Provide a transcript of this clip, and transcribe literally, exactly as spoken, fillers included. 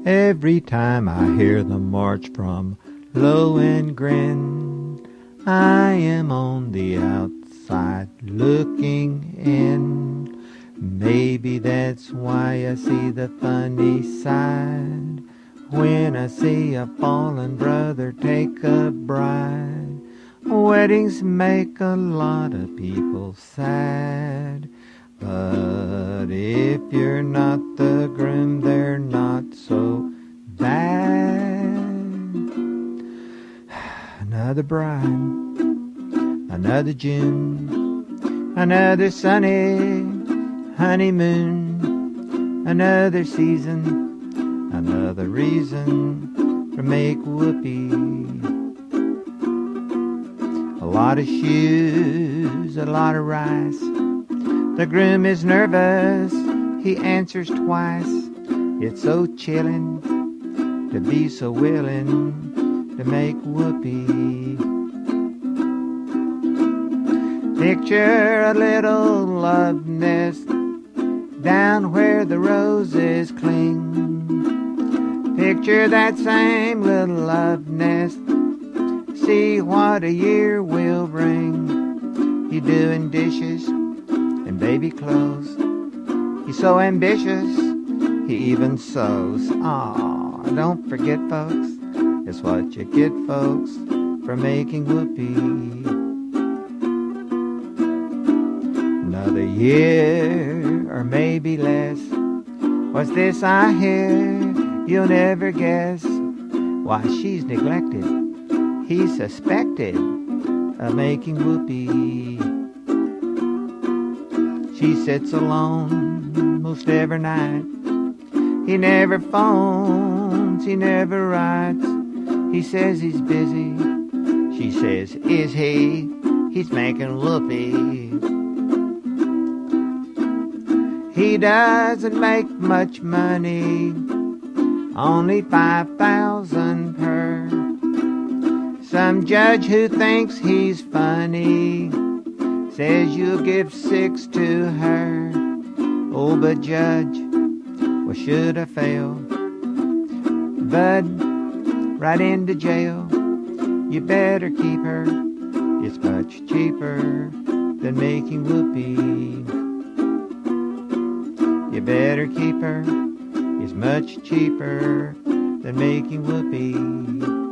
Every time I hear them march from Lohengrin, I am on the outside looking in. Maybe that's why I see the funny side when I see a fallen brother take a bride. Weddings make a lot of people sad, but if you're not the groom, they're not so bad. Another bride, another June, another sunny honeymoon, another season, another reason to make whoopee. A lot of shoes, a lot of rice. The groom is nervous, he answers twice. It's so chillin' to be so willing to make whoopee. Picture a little love nest down where the roses cling. Picture that same little love nest, see what a year will bring. He doing dishes and baby clothes, he's so ambitious, he even sews. Aw, don't forget folks, it's what you get folks for making whoopee. Another year, or maybe less. What's this I hear? You'll never guess. Why, she's neglected. He's suspected of making whoopee. She sits alone most every night. He never phones, he never writes. He says he's busy. She says, is he? He's making whoopee. He doesn't make much money, only five thousand per. Some judge who thinks he's funny says you'll give six to her. Oh, but judge, well, should I fail? Bud, right into jail. You better keep her, it's much cheaper than making whoopee. You better keep her, it's much cheaper than making whoopee.